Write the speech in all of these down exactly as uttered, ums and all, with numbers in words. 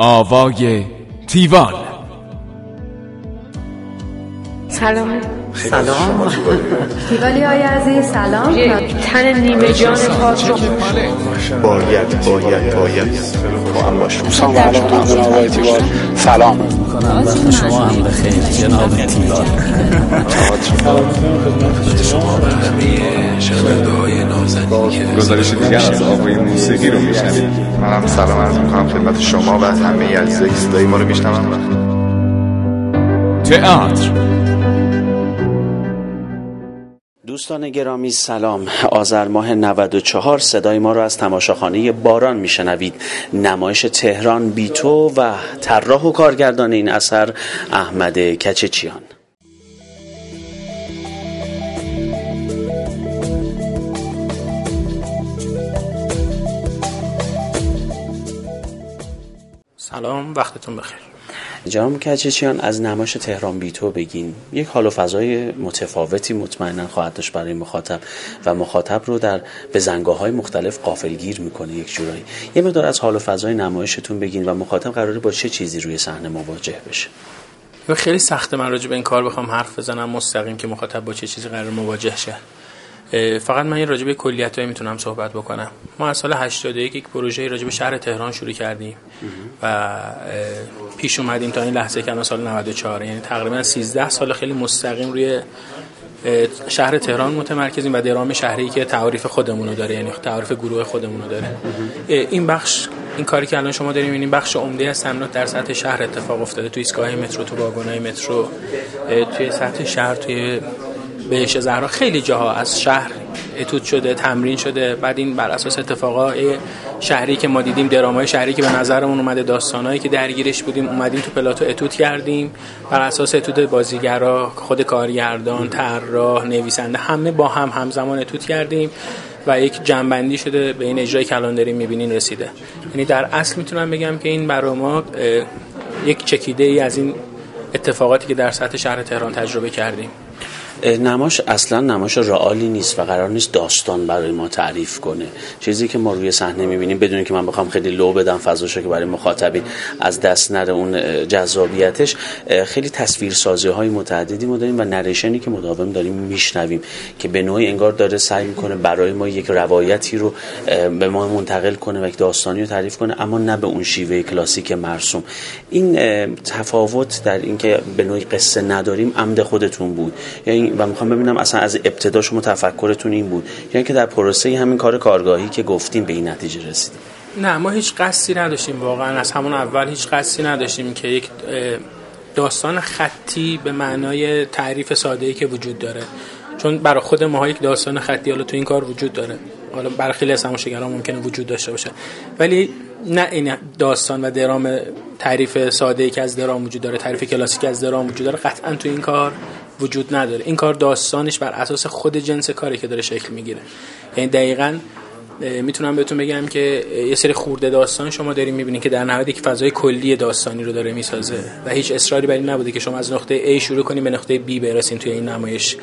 آوای تیوان. سلام. سلام تیوالی های عزیز سلام. تن نیمه جان پاک رو باید باید باید با هم باشم. سلام علیکم جناب آقای تیوان. سلام میکنم وقت شما هم بخیر جناب تیوان. خدمت شما و همه شنونده‌های نازنین که گزارش دیگر از آوای موسیقی رو میشنوید. منم سلام عرض میکنم خدمت شما و همه عزیزایی که صدای ما رو میشنون. تئاتر. دوستان گرامی سلام. آذر ماه نود و چهار صدای ما را از تماشاخانه باران میشنوید. نمایش تهران بی تو و طراح و کارگردان این اثر احمد کچچیان. سلام، وقتتون بخیر. جناب کچچیان، از نمایش تهران بی تو بگین. یک حال و فضای متفاوتی مطمئنا خواهد داشت برای مخاطب و مخاطب رو در بزنگاه‌های مختلف غافلگیر میکنه یک جورایی. یه مقدار از حال و فضای نمایشتون بگین و مخاطب قراره با چه چیزی روی صحنه مواجه بشه. خیلی سخته من راجع به این کار بخوام حرف بزنم مستقیم که مخاطب با چه چیزی قرار مواجه شه. فقط من یه راجع به کلیتایی میتونم صحبت بکنم. ما از سال هشتاد و یک یک پروژه راجع به شهر تهران شروع کردیم و پیش اومدیم تا این لحظه که الان سال نود و چهار، یعنی تقریبا سیزده سال خیلی مستقیم روی شهر تهران متمرکزیم و درام شهری که تعریف خودمونو داره، یعنی تعریف گروه خودمونو داره. این بخش این کاری که الان شما داریم می‌بینید بخش عمده از صنعت در سطح شهر اتفاق افتاده، تو ایستگاه مترو، تو واگن‌های مترو، توی سطح شهر، توی بهش زهرا، خیلی جاها از شهر اتود شده، تمرین شده. بعد این بر اساس اتفاقای شهری که ما دیدیم، درامای شهری که به نظرمون اومده، داستانایی که درگیرش بودیم، اومدیم تو پلاتو اتود کردیم. بر اساس اتود بازیگرا، خود کارگردان، طراح، نویسنده، همه با هم همزمان اتود کردیم و یک جنبندی شده به این اجرای که الان داریم می‌بینین رسیده. یعنی در اصل میتونم بگم که این برای ما یک چکیده ای از این اتفاقاتی که در سطح شهر تهران تجربه کردیم. نمایش اصلا نمایش رئالی نیست و قرار نیست داستان برای ما تعریف کنه. چیزی که ما روی صحنه می‌بینیم، بدون که من بخوام خیلی لو بدم فضاشو که برای مخاطبین از دست نره اون جذابیتش، خیلی تصویرسازی‌های متعددی ما داریم و نریشنی که مداوم داریم میشنویم که به نوعی انگار داره سعی میکنه برای ما یک روایتی رو به ما منتقل کنه و یک داستانی رو تعریف کنه، اما نه به اون شیوه کلاسیک مرسوم. این تفاوت در اینکه به نوعی قصه نداریم عمد خودتون بود، یعنی و میخوام ببینم اصلا از ابتدا شما تفکرتون این بود، یعنی که در پروسه همین کار کارگاهی که گفتیم به این نتیجه رسیدیم؟ نه، ما هیچ قصدی نداشتیم، واقعا از همون اول هیچ قصدی نداشتیم که یک داستان خطی به معنای تعریف ساده‌ای که وجود داره، چون برای خود ما یک داستان خطی حالا تو این کار وجود داره، حالا برای خیلی از تماشاگران ممکنه وجود داشته باشه، ولی نه این داستان و درام تعریف ساده‌ای که از درام وجود داره، تعریف کلاسیک از درام وجود داره، قطعا تو این کار وجود نداره. این کار داستانش بر اساس خود جنس کاری که داره شکل میگیره. یعنی دقیقاً میتونم بهتون بگم که یه سری خورده داستان شما دارین میبینید که در نهایت یک فضای کلی داستانی رو داره میسازه و هیچ اصراری بر این نبوده که شما از نقطه A شروع کنید به نقطه B برسین توی این نمایش.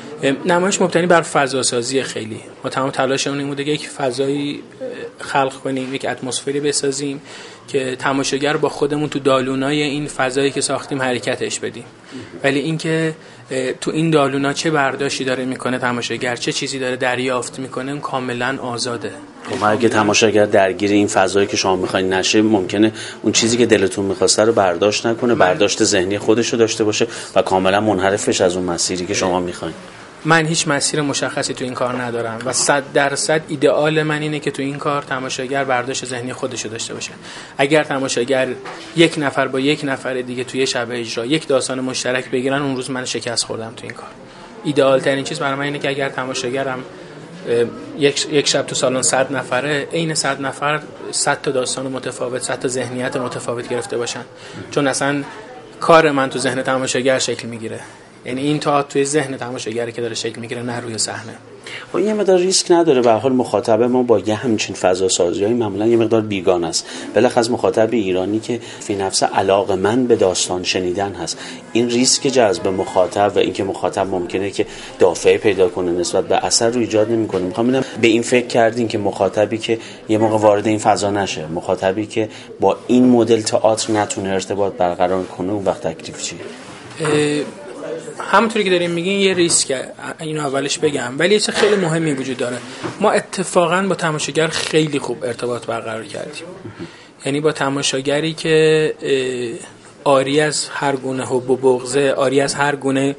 نمایش مبتنی بر فضا سازی خیلی. ما تمام تلاشمون این بوده که یک فضایی خلق کنیم، یک اتمسفری بسازیم که تماشاگر با خودمون تو دالونای این فضایی که ساختیم حرکتش بدیم. ولی اینکه تو این دالونا چه برداشتی داره میکنه تماشاگر، چه چیزی داره دریافت میکنه، کاملا آزاده. خب اگه تماشاگر درگیر این فضایی که شما میخواین نشه، ممکنه اون چیزی که دلتون میخواسته رو برداشت نکنه، برداشت ذهنی خودش رو داشته باشه و کاملا منحرف بشه از اون مسیری که شما میخواین. من هیچ مسیر مشخصی تو این کار ندارم و صد درصد ایدئال من اینه که تو این کار تماشاگر برداشت ذهنی خودشو داشته باشه. اگر تماشاگر یک نفر با یک نفر دیگه توی شب اجرا یک داستان مشترک بگیرن، اون روز من شکست خوردم تو این کار. ایدئال ترین چیز برای من اینه که اگر تماشاگرم یک یک شب تو سالن صد نفره، عین صد نفر صد تا داستان متفاوت، صد تا ذهنیت متفاوت گرفته باشن، چون اصلا کار من تو ذهن تماشاگر شکل میگیره. یعنی این تئاتر توی ذهن تماشاگری که داره شکل میگیره، نه روی صحنه. خب یه مقدار ریسک نداره، به هر حال مخاطب ما با یه همچین فضا سازی‌های معمولا یه مقدار بیگانه است. بالاخره مخاطب ایرانی که فی نفس علاقه‌مند به داستان شنیدن هست، این ریسک جذب مخاطب و اینکه مخاطب ممکنه که دافعه پیدا کنه نسبت به اثر رو ایجاد نمی‌کنه. می‌خوام ببینم به این فکر کردین که مخاطبی که یه موقع وارد این فضا نشه، مخاطبی که با این مدل تئاتر نتونه ارتباط برقرار کنه، اون وقت تکلیف چیه؟ همونطوری که داریم میگین یه ریسک، اینو اولش بگم، ولی یه چیز خیلی مهمی وجود داره. ما اتفاقا با تماشاگر خیلی خوب ارتباط برقرار کردیم، یعنی با تماشاگری که آری از هر گونه حب و بغضه، آری از هر گونه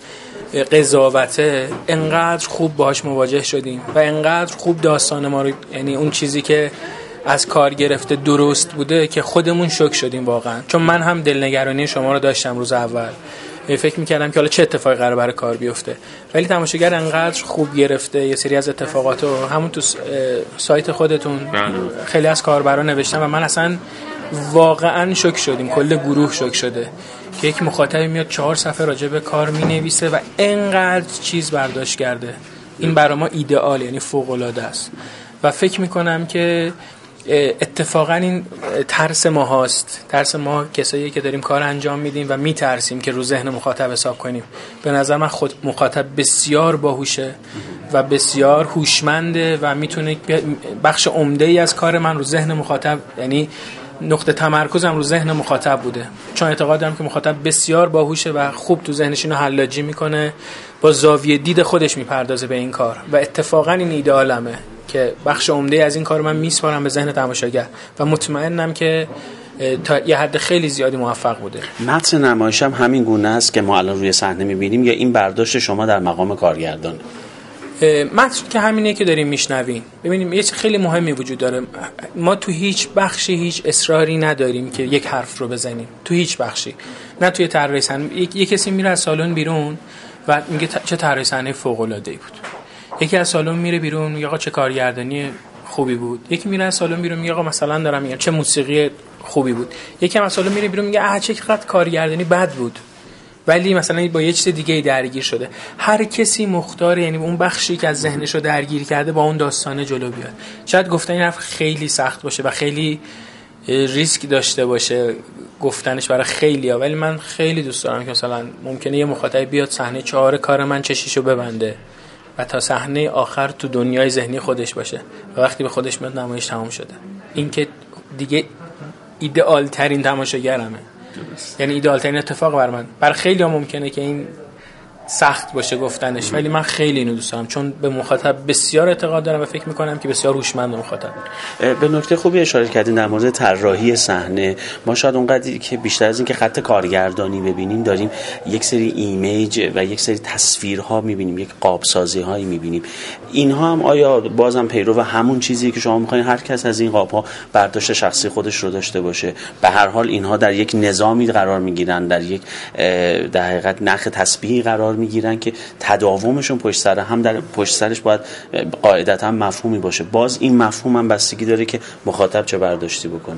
قضاوته، انقدر خوب باهاش مواجه شدیم و انقدر خوب داستان ما رو، یعنی اون چیزی که از کار گرفته درست بوده که خودمون شوک شدیم واقعا. چون من هم دلنگرانی شما رو داشتم روز اول، فکر می‌کردم که حالا چه اتفاقی قراره برای کار بیفته، ولی تماشاگر انقدر خوب گرفته یه سری از اتفاقاتو، همون تو سایت خودتون خیلی از کاربرا نوشتن و من اصلا واقعا شوک شدیم، کل گروه شوک شده که یک مخاطبی میاد چهار صفحه راجع به کار مینویسه و انقدر چیز برداشت کرده. این برای ما ایدئال، یعنی فوق‌العاده است و فکر می‌کنم که اتفاقا این ترس ما هاست. ترس ما کسایی که داریم کار انجام میدیم و میترسیم که رو ذهن مخاطب حساب کنیم. به نظر من خود مخاطب بسیار باهوشه و بسیار هوشمنده و میتونه بخش عمده‌ای از کار من رو ذهن مخاطب، یعنی نقطه تمرکزم رو ذهن مخاطب بوده، چون اعتقاد دارم که مخاطب بسیار باهوشه و خوب تو ذهنش اینو حلاجی میکنه، با زاویه دید خودش میپردازه به این کار و اتفاقا این ایدئالمه که بخش عمده از این کار من میسپارم به ذهن تماشاگر و مطمئنم که تا یه حد خیلی زیادی موفق بوده. متن نمایش هم همین گونه است که ما الان روی صحنه میبینیم یا این برداشت شما در مقام کارگردان؟ متن که همینه که داریم میشنویم. ببینیم یه چیز خیلی مهمی وجود داره، ما تو هیچ بخشی هیچ اصراری نداریم که یک حرف رو بزنیم، تو هیچ بخشی، نه توی طراحی صحنه. یک یک کسی میره از سالن بیرون و میگه چه طراحی صحنه فوق العاده ای بود. یکی از سالن میره بیرون میگه آقا چه کارگردانی خوبی بود. یکی میره از سالن بیرون میگه آقا مثلا دارم میگم چه موسیقی خوبی بود. یکی هم از سالن میره بیرون میگه اه چه قد کارگردانی بد بود، ولی مثلا با یه چیز دیگه درگیر شده. هر کسی مختار، یعنی اون بخشی که از ذهنش رو درگیر کرده با اون داستانه جلو بیاد. شاید گفتن این حرف خیلی سخت باشه و خیلی ریسک داشته باشه گفتنش برای خیلیا، ولی من خیلی دوست دارم که مثلا ممکنه یه مخاطب بیاد صحنه چهار کار من چشیشو ببنده و تا صحنه آخر تو دنیای ذهنی خودش باشه و وقتی به خودش میاد نمایش تمام شده. این که دیگه ایدئال ترین تماشاگرمه، یعنی ایدئال ترین اتفاق بر من. بر خیلی ها ممکنه که این سخت باشه گفتنش، ولی من خیلی اینو دوست دارم چون به مخاطب بسیار اعتقاد دارم و فکر میکنم که بسیار هوشمند مخاطب. به نکته خوبی اشاره کردین در مورد طراحی صحنه. ما شاید اونقدری که بیشتر از این که خط کارگردانی ببینیم داریم یک سری ایمیج و یک سری تصویرها میبینیم، یک قاب سازی هایی میبینیم. اینها هم آیا بازم پیرو همون چیزی که شما میخواین هر کس از این قاب ها برداشت شخصی خودش رو داشته باشه؟ به هر حال اینها در یک نظامی قرار میگیرن، در یک در حقیقت نخ تسبیحی قرار میگیرن که تداومشون پشت سر هم در پشت سرش باید قاعدتا مفهومی باشه. باز این مفهوم هم بستگی داره که مخاطب چه برداشتی بکنه.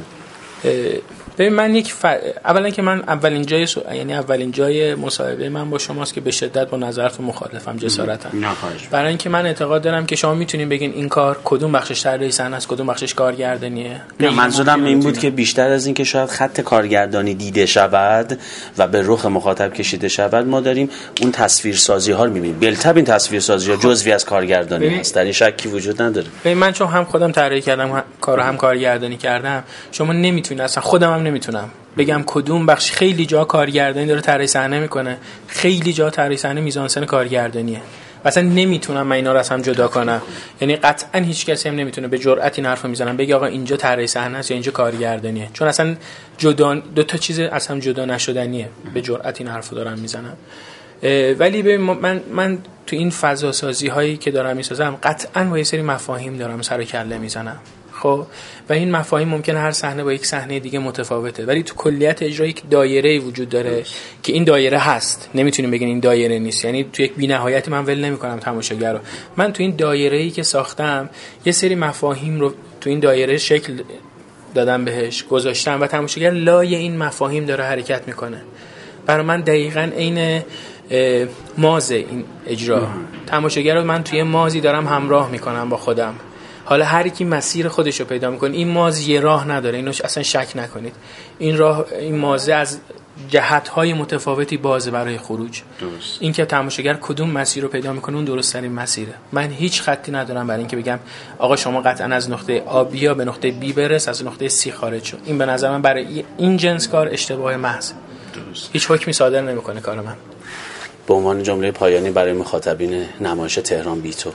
ببین من یک ف... اولا که من اولین جای سو... یعنی اولین جای مصاحبه من با شماست که به شدت با نظرتون مخالفم جسارتا. برای اینکه من اعتقاد دارم که شما میتونین بگین این کار کدوم بخشش طراحی صحنه است، کدوم بخشش کارگردانیه. نه منظورم این بود که بیشتر از این که شاید خط کارگردانی دیده شود و به رخ مخاطب کشیده شود، ما داریم اون تصویرسازی ها رو میبینیم. بالطبع این تصویرسازی ها جزوی از کارگردانی است، در این شکی وجود نداره. ببین من چون هم خودم طراحی کردم هم کارو هم کارگردانی کردم، شما نمیتونید اصلا، خودم هم نمیتونم بگم کدوم بخش. خیلی جا کارگردانی داره طراحی صحنه میکنه، خیلی جا طراحی صحنه میزانسن کارگردانیه. مثلا نمیتونم من اینا رو از هم جدا کنم، یعنی قطعا هیچ کسی هم نمیتونه به جرئت این حرفو میزنم بگه آقا اینجا طراحی صحنه است یا اینجا کارگردانیه، چون اصلا جدا دو تا چیز از هم جدا نشدنیه. به جرئت این حرفو دارم میزنم. ولی ببین من من تو این فضا سازی هایی که دارم میسازم قطعا با یه سری مفاهیم دارم سر کله میزنم. خب و این مفاهیم ممکنه هر صحنه با یک صحنه دیگه متفاوته، ولی تو کلیت اجرا یک دایره وجود داره که این دایره هست، نمیتونیم بگین این دایره نیست. یعنی تو یک بی‌نهایت من ول نمی‌کنم تماشاگر رو. من تو این دایره‌ای که ساختم یه سری مفاهیم رو تو این دایره شکل دادم، بهش گذاشتم و تماشاگر لای این مفاهیم داره حرکت میکنه. برای من دقیقاً عین ماز این اجرا. تماشاگر رو من توی مازی دارم همراه میکنم با خودم. حالا هر کی مسیر خودش رو پیدا میکنه. این ماز یه راه نداره، اینو اصلا شک نکنید. این راه، این مازه از جهت‌های متفاوتی بازه برای خروج. درست. این که تماشاگر کدوم مسیر رو پیدا میکنه اون درست ترین مسیره. من هیچ خطی ندارم برای اینکه بگم آقا شما قطعا از نقطه A بیا به نقطه B برس، از نقطه C خارج شو. این به نظر من برای این جنس کار اشتباه محض. درست. هیچ حکمی صادر نمیکنه کار من. به عنوان جمله پایانی برای مخاطبین نمایش تهران بیتو.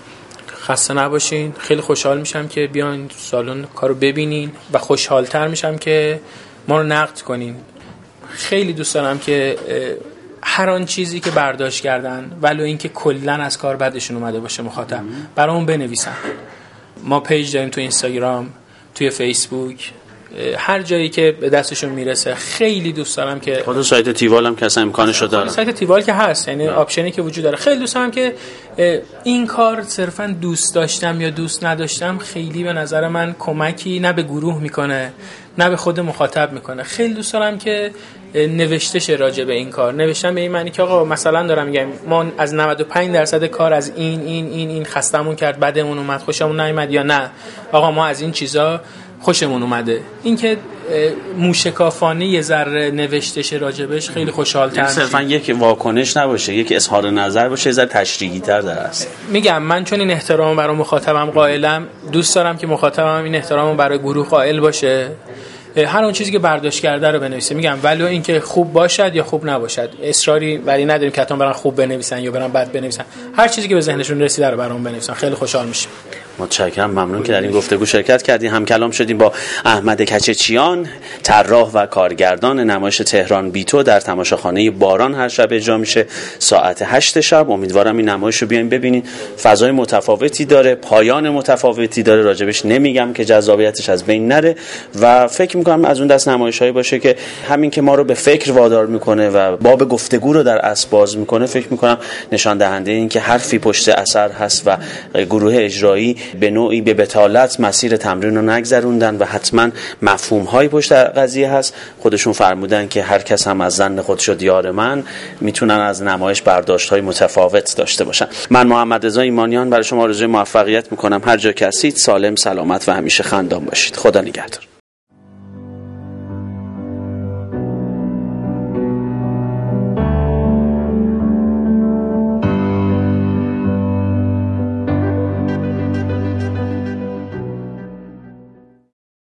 خسته نباشین. خیلی خوشحال میشم که بیاین سالن کارو ببینین و خوشحال‌تر میشم که ما رو نقد کنین. خیلی دوست دارم که هر آن چیزی که برداشت کردن ولو اینکه کلا از کار بدشون اومده باشه مخاطب برامون بنویسن. ما پیج داریم تو اینستاگرام، توی فیسبوک، هر جایی که به دستشون میرسه. خیلی دوست دارم که خود سایت تیوال هم که اصلا امکانشو داره. سایت تیوال که هست، یعنی آپشنی که وجود داره. خیلی دوست دارم که این کار صرفا دوست داشتم یا دوست نداشتم خیلی به نظر من کمکی نه به گروه میکنه نه به خود مخاطب میکنه. خیلی دوست دارم که نوشته شه راجع به این کار. نوشتم به این معنی که آقا مثلا دارم میگم ما از نود و پنج درصد کار از این این این این خستمون کرد، بدمون اومد، خوشمون نیومد، یا نه آقا ما از این چیزا خوشمون اومده. این که موشکافانه یه ذره نوشته شه راجبش خیلی خوشحال‌تر میشم. صرفا یک واکنش نباشه، یک اظهار نظر باشه، یه ذره تشریحی‌تر در است. میگم من چون این احترام برای مخاطبم قائلم، دوست دارم که مخاطبم این احترامو برای گروه قائل باشه. هر اون چیزی که برداشت کرده رو بنویسه. میگم ولو اینکه خوب باشد یا خوب نباشد، اصراری ولی نداریم که حتما برن خوب بنویسن یا برن بد بنویسن. هر چیزی که به ذهنشون رسیده رو برام بنویسن. خیلی خوشحال میشم. متشکرم، ممنون که در این گفتگو شرکت کردیم. هم کلام شدیم با احمد کچچیان، طراح و کارگردان نمایش تهران بیتو در تماشاخانه باران هر شب اجرا میشه ساعت هشت شب. امیدوارم این نمایش رو بیاین ببینین. فضای متفاوتی داره، پایان متفاوتی داره، راجبش نمیگم که جذابیتش از بین نره و فکر میکنم از اون دست نمایش‌هایی باشه که همین که ما رو به فکر وادار میکنه و باب گفتگو رو در اصل باز میکنه. فکر میکنم نشان دهنده این که حرفی پشت اثر هست و گروه اجرایی به نوعی به بتالت مسیر تمرین رو نگذروندن و حتما مفهوم‌های پشت قضیه هست. خودشون فرمودن که هر کس هم از ظن خودشو دیار من، میتونن از نمایش برداشت‌های متفاوت داشته باشن. من محمد رضا ایمانیان برای شما آرزوی موفقیت میکنم. هر جا که هستید سالم، سلامت و همیشه خندان باشید. خدا نگهدار.